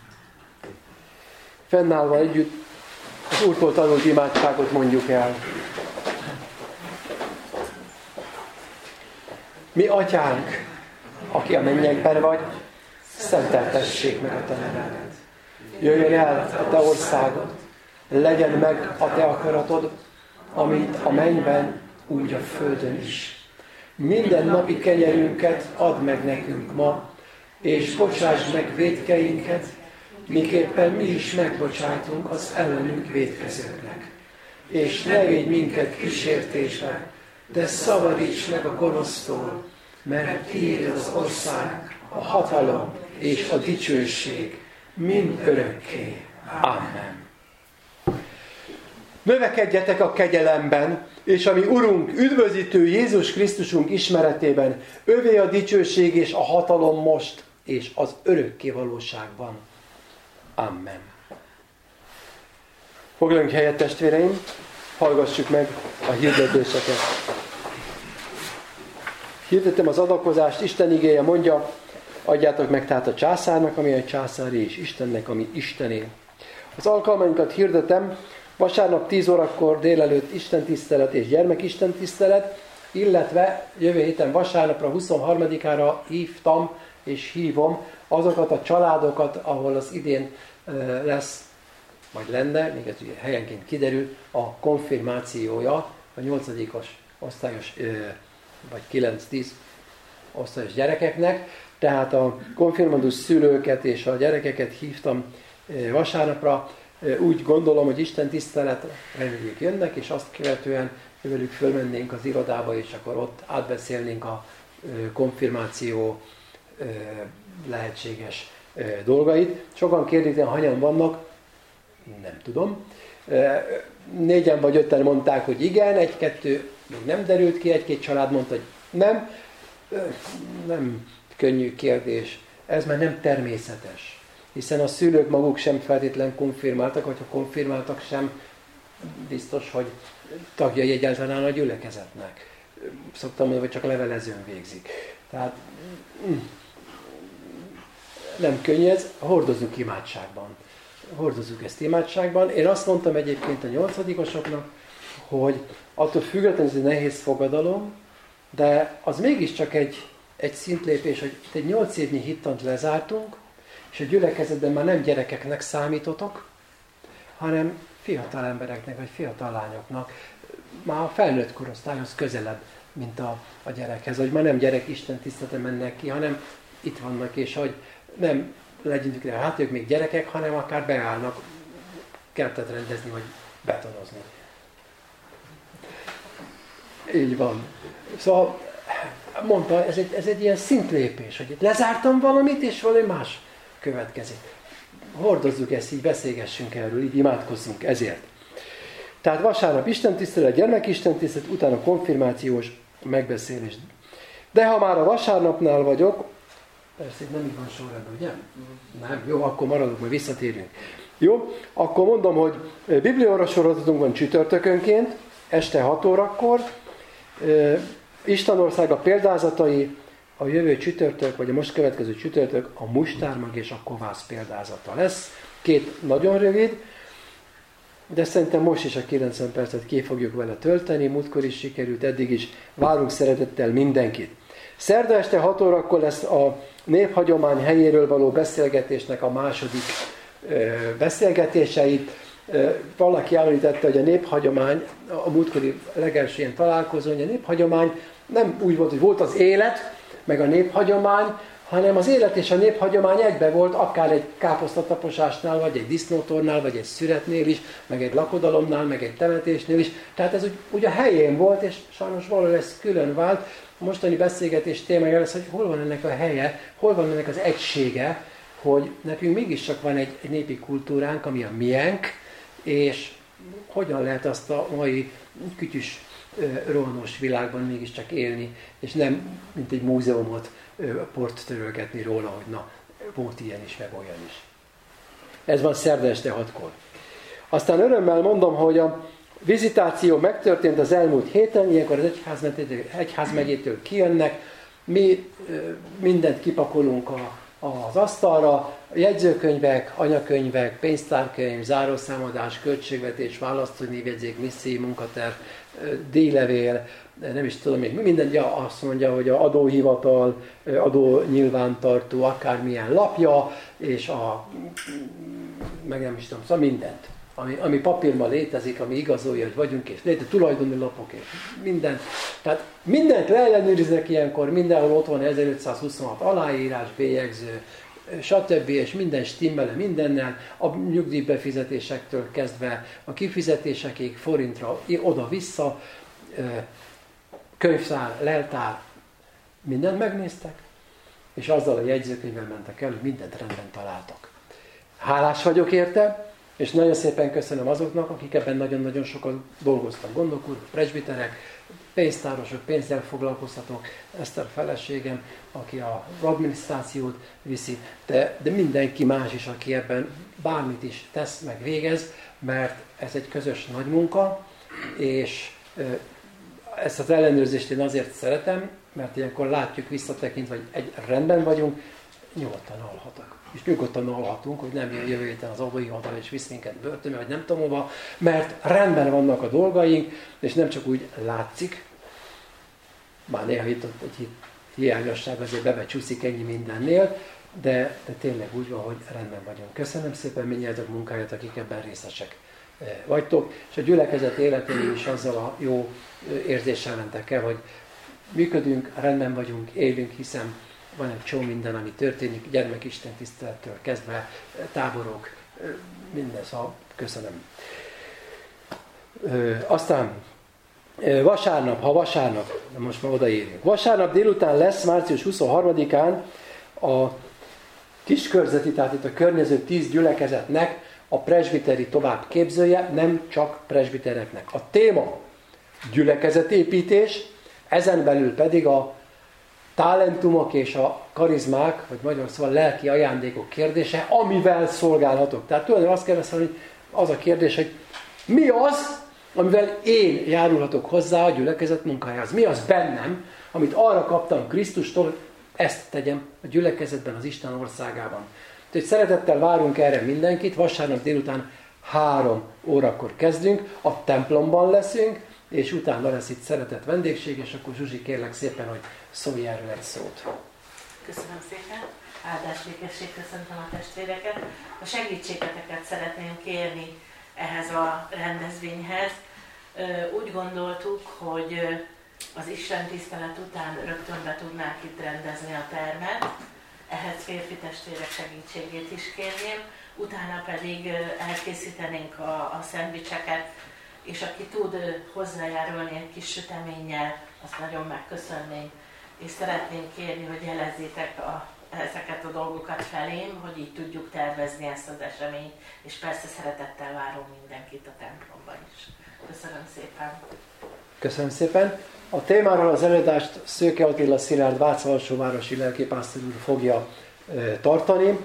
Fennállva együtt az Úrtól tanult imádságot mondjuk el. Mi atyánk, aki a mennyekben vagy, szenteltessék meg a te nevedet. Jöjjön el a te országod, legyen meg a te akaratod, amint a mennyben, úgy a földön is. Minden napi kenyerünket add meg nekünk ma, és bocsáss meg vétkeinket, miképpen mi is megbocsátunk az ellenünk vétkezőknek. És ne védj minket kísértésbe, de szabadíts meg a gonosztól, mert tiéd az ország, a hatalom és a dicsőség mind örökké. Amen. Növekedjetek a kegyelemben, és a mi Urunk, üdvözítő Jézus Krisztusunk ismeretében, övé a dicsőség és a hatalom most, és az örökké valóságban. Amen. Foglaljunk helyet, testvéreim, hallgassuk meg a hirdetéseket. Hirdetem az adakozást, Isten igéje mondja, adjátok meg tehát a császárnak, ami a császári, és Istennek, ami Istené. Az alkalmainkat hirdetem, vasárnap 10 órakor délelőtt istentisztelet és gyermekistentisztelet, illetve jövő héten vasárnapra 23-ára hívtam és hívom azokat a családokat, ahol az idén lesz, vagy lenne, még ez helyenként kiderül, a konfirmációja a 8-as osztályos, vagy 9-10 osztályos gyerekeknek. Tehát a konfirmandus szülőket és a gyerekeket hívtam vasárnapra. Úgy gondolom, hogy Isten tisztelet reméljük jönnek, és azt követően velük fölmennénk az irodába, és akkor ott átbeszélnénk a konfirmáció lehetséges dolgait. Sokan kérdik, hányan vannak? Nem tudom. 4-en vagy 5-en mondták, hogy igen, 1-2 még nem derült ki, 1-2 család mondta, hogy nem. Nem könnyű kérdés. Ez már nem természetes. Hiszen a szülők maguk sem feltétlen konfirmáltak, vagy ha konfirmáltak sem, biztos, hogy tagjai egyáltalán a gyülekezetnek. Szoktam mondani, hogy csak levelezőn végzik. Tehát nem könnyű ez, hordozzuk imádságban. Hordozzuk ezt imádságban. Én azt mondtam egyébként a 8-osoknak, hogy attól függetlenül ez egy nehéz fogadalom, de az mégiscsak egy szintlépés, hogy itt egy 8 évnyi hittant lezártunk, és a gyülekezetben már nem gyerekeknek számítotok, hanem fiatal embereknek, vagy fiatal lányoknak, már a felnőtt korosztályhoz közelebb, mint a gyerekhez, hogy már nem gyerek Isten tisztelete mennek ki, hanem itt vannak, és hogy nem legyünk rá, hát ők még gyerekek, hanem akár beállnak kertet rendezni, vagy betonozni. Így van. Szóval mondta, ez egy ilyen szintlépés, hogy itt lezártam valamit, és valami más következik. Hordozzuk ezt, így beszélgessünk erről, így imádkozzunk ezért. Tehát vasárnap istentisztelet, gyermekistentisztelet, utána konfirmációs megbeszélés. De ha már a vasárnapnál vagyok, persze nem így van sorrendben, ugye? Nem, jó, akkor maradok, majd visszatérünk. Jó, akkor mondom, hogy bibliaóra sorozatunk van csütörtökönként, este 6 órakor, Istenország a példázatai, a jövő csütörtök, vagy a most következő csütörtök a mustármag és a kovász példázata lesz. 2 nagyon rövid, de szerintem most is a 90 percet ki fogjuk vele tölteni, múltkor is sikerült, eddig is. Várunk szeretettel mindenkit. Szerda este 6 órakor lesz a néphagyomány helyéről való beszélgetésnek a második beszélgetéseit. Valaki említette, hogy a néphagyomány, a múltkori legelső ilyen találkozó, hogy a néphagyomány nem úgy volt, hogy volt az élet, meg a néphagyomány, hanem az élet és a néphagyomány egybe volt, akár egy káposztataposásnál, vagy egy disznótornál, vagy egy szüretnél is, meg egy lakodalomnál, meg egy temetésnél is. Tehát ez úgy a helyén volt, és sajnos valahol ez külön vált. A mostani beszélgetés témája lesz, hogy hol van ennek a helye, hol van ennek az egysége, hogy nekünk mégiscsak van egy népi kultúránk, ami a miénk, és hogyan lehet azt a mai kütyüs rohanós világban mégiscsak élni, és nem mint egy múzeumot port törölgetni róla, hogy na, volt ilyen is, meg olyan is. Ez van szerda este 6-kor. Aztán örömmel mondom, hogy a vizitáció megtörtént az elmúlt héten, ilyenkor az egyházmegyétől kijönnek, mi mindent kipakolunk a az asztalra, jegyzőkönyvek, anyakönyvek, pénztárkönyv, zárószámadás, költségvetés, választónévjegyzék, missziói munkaterv, díjlevél, nem is tudom még, minden azt mondja, hogy a adóhivatal, adó nyilvántartó, akármilyen lapja, és meg nem is tudom, szóval mindent. Ami papírban létezik, ami igazolja, hogy vagyunk, és létezik tulajdoni lapok, és mindent. Tehát mindent leellenőriznek ilyenkor, mindenhol ott van 1526 aláírás, bélyegző, stb. És minden stimmele mindennel, a nyugdíjbefizetésektől kezdve a kifizetésekig, forintra oda-vissza, könyvtár, leltár, mindent megnéztek, és azzal a jegyzőkönyvvel mentek el, hogy mindent rendben találtak. Hálás vagyok érte, és nagyon szépen köszönöm azoknak, akik ebben nagyon-nagyon sokat dolgoztak. Gondok úr, presbiterek, pénztárosok, pénzzel foglalkoztatók, Eszter feleségem, aki az adminisztrációt viszi, de mindenki más is, aki ebben bármit is tesz, meg végez, mert ez egy közös nagy munka, és ezt az ellenőrzést én azért szeretem, mert ilyenkor látjuk visszatekintve, hogy rendben vagyunk, nyugodtan alhatok. És nyugodtan alhatunk, hogy nem jön jövő héten az adóhivatal és visz minket börtönbe, vagy nem tudom hova, mert rendben vannak a dolgaink, és nem csak úgy látszik, bár néha itt egy hiányosság azért bebecsúszik ennyi mindennél, de tényleg úgy van, hogy rendben vagyunk. Köszönöm szépen mindjárt munkáját, akik ebben részesek vagytok, és a gyülekezet életén is azzal a jó érzéssel mentek el, hogy működünk, rendben vagyunk, élünk, hiszem van egy csomó minden, ami történik, gyermekisten tisztelettől kezdve, táborok, minden, szóval köszönöm. Aztán vasárnap, most már odaérünk. Vasárnap délután lesz, március 23-án a kiskörzeti, tehát itt a környező 10 gyülekezetnek a presbiteri továbbképzője, nem csak presbitereknek. A téma gyülekezetépítés, ezen belül pedig a talentumok és a karizmák, vagy magyarul szóval lelki ajándékok kérdése, amivel szolgálhatok. Tehát tulajdonképpen azt kell beszélni, hogy az a kérdés, hogy mi az, amivel én járulhatok hozzá a gyülekezet munkájához. Mi az bennem, amit arra kaptam Krisztustól, hogy ezt tegyem a gyülekezetben, az Isten országában. Tehát szeretettel várunk erre mindenkit, vasárnap délután 3 órakor kezdünk, a templomban leszünk, és utána lesz itt szeretett vendégség, és akkor Zsuzsi, kérlek szépen, hogy szólj erről egy szót. Köszönöm szépen, áldás békesség, köszöntöm a testvéreket. A segítségeteket szeretném kérni ehhez a rendezvényhez. Úgy gondoltuk, hogy az Isten tisztelet után rögtön be tudnánk itt rendezni a termet, ehhez férfi testvérek segítségét is kérném, utána pedig elkészítenénk a szendvicseket, és aki tud hozzájárulni egy kis süteménnyel, azt nagyon megköszönnénk. És szeretném kérni, hogy jelezzétek ezeket a dolgokat felém, hogy így tudjuk tervezni ezt az eseményt, és persze szeretettel várom mindenkit a templomban is. Köszönöm szépen! Köszönöm szépen! A témáról az előadást Szőke Attila Szilárd Vácsalsóvárosi lelkipásztor úr fogja tartani.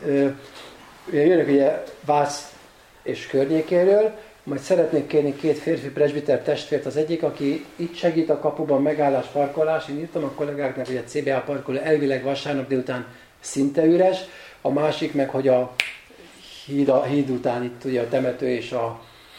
Jönnek ugye Vác és környékéről, majd szeretnék kérni 2 férfi presbiter testvért, az egyik, aki itt segít a kapuban megállás, parkolás. Én írtam a kollégáknak, hogy a CBA parkoló elvileg vasárnap délután szinte üres, a másik meg, hogy a híd után itt ugye a temető és a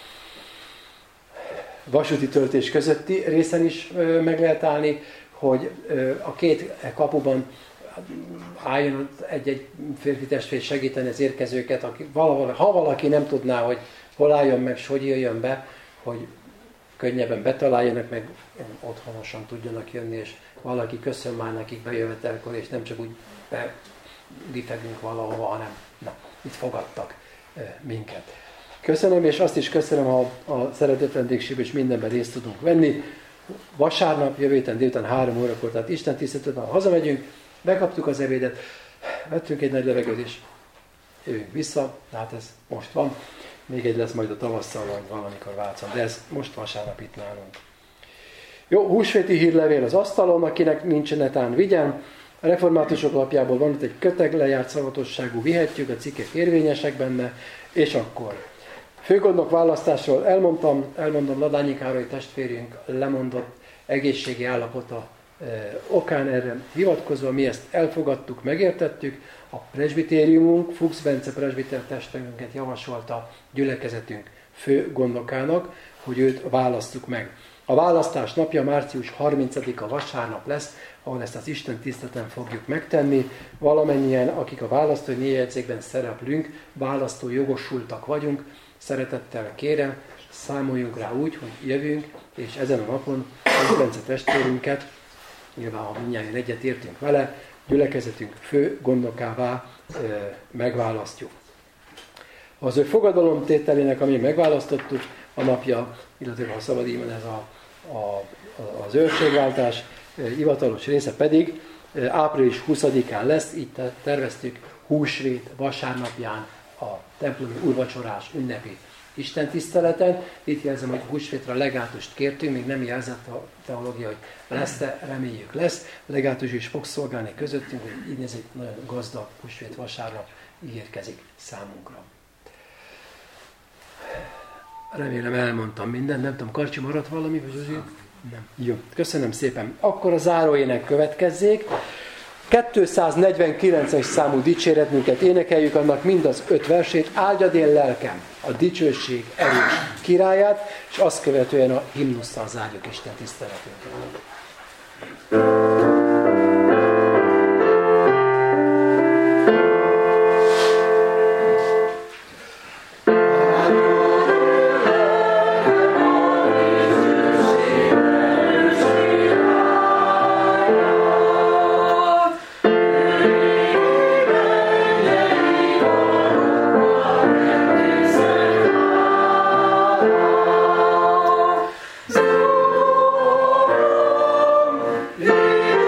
vasúti töltés közötti részen is meg lehet állni, hogy a 2 kapuban álljon egy férfi testvér segíteni az érkezőket, aki ha valaki nem tudná, hogy hol álljon meg, és hogy jöjjön be, hogy könnyebben betaláljanak, meg otthonosan tudjanak jönni, és valaki köszön már nekik bejövetelkor, és nem csak úgy belifegünk valahova, hanem itt fogadtak minket. Köszönöm, és azt is köszönöm, ha a szeretett vendégségben is mindenben részt tudunk venni. Vasárnap, jövő héten délután 3 órakor, tehát Isten tiszteletet, ha hazamegyünk, bekaptuk az ebédet, vettünk egy nagy levegőt, és jövünk vissza, hát ez most van. Még egy lesz majd a tavasszal, vagy valamikor Vácon, de ez most vasárnap itt nálunk. Jó, húsvéti hírlevél az asztalon, akinek nincs netán vigyen. A reformátusok lapjából van itt egy köteg lejárt szavatosságú vihetjük, a cikkek érvényesek benne, és akkor főgondnok választásról elmondom, Ladányi Károly testvérünk lemondott egészségi állapota okán erre hivatkozva mi ezt elfogadtuk, megértettük, a presbitériumunk, Fuchs Bence presbiter testvérünket javasolta gyülekezetünk fő gondnokának, hogy őt választjuk meg. A választás napja március 30-a vasárnap lesz, ahol ezt az Isten tiszteleten fogjuk megtenni. Valamennyien, akik a választói névjegyzékben szereplünk, választó jogosultak vagyunk, szeretettel kérem, számoljunk rá úgy, hogy jövünk, és ezen a napon a Bence testvérünket, nyilván ha mindjárt egyet értünk vele, gyülekezetünk fő gondnokává megválasztjuk. Az ő fogadalomtételének, ami megválasztottuk, a napja, illetve ha szabad így ez az őrségváltás hivatalos része pedig április 20-án lesz, így terveztük húsvét vasárnapján a templomi úrvacsorás ünnepi istentiszteleten. Itt jelzem, hogy húsvétra legátust kértünk, még nem jelzett a teológia, hogy lesz-e, reméljük lesz. Legátus is fog szolgálni közöttünk, hogy így ez egy nagyon gazdag húsvét vasárnap ígérkezik számunkra. Remélem elmondtam mindent, nem tudom, Karcsi maradt valami? Vagy nem. Jó, köszönöm szépen. Akkor a záróének következzék. 249-es számú dicséretünket énekeljük, annak mind az 5 versét, áldjad én lelkem a dicsőség erős királyát, és azt követően a himnusszal zárjuk Isten tiszteletünket. Yeah.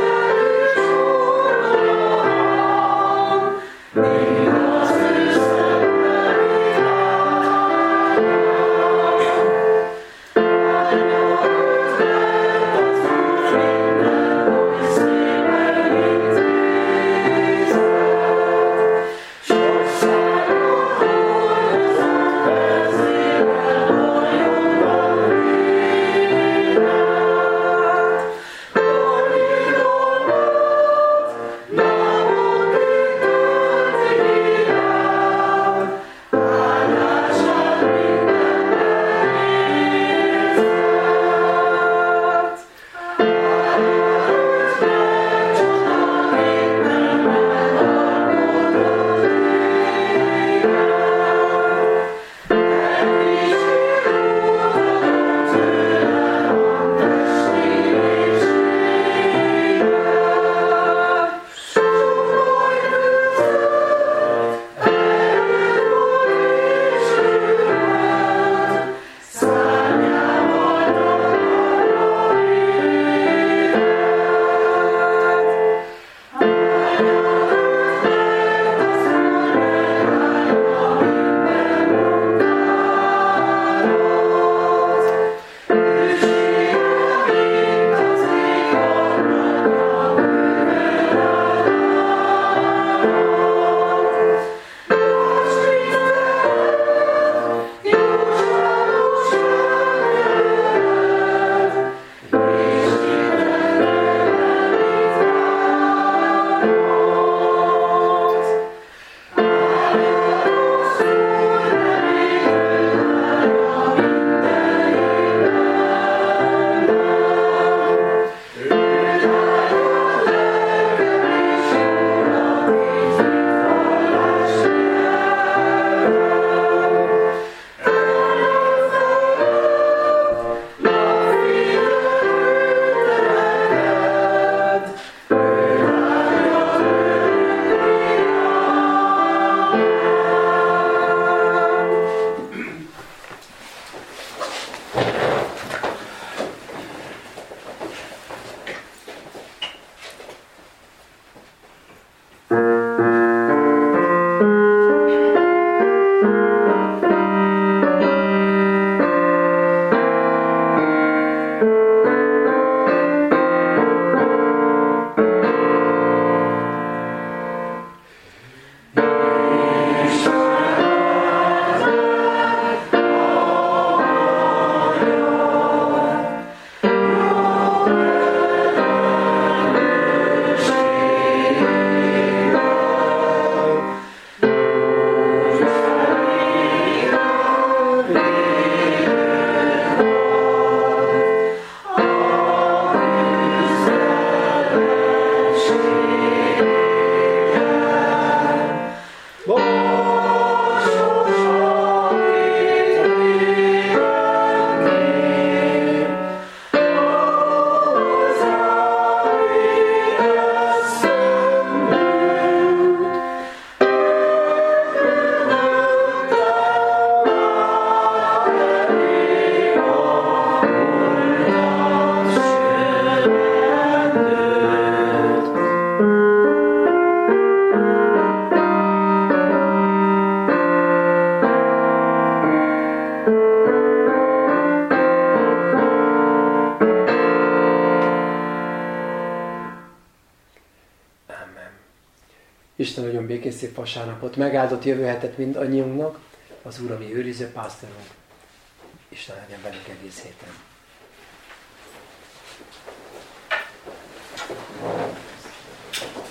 Isten nagyon békés szép vasárnapot, megáldott jövő hetet mindannyiunknak, az Úr, ami őriző pásztorunk. Isten legyen velünk egész héten.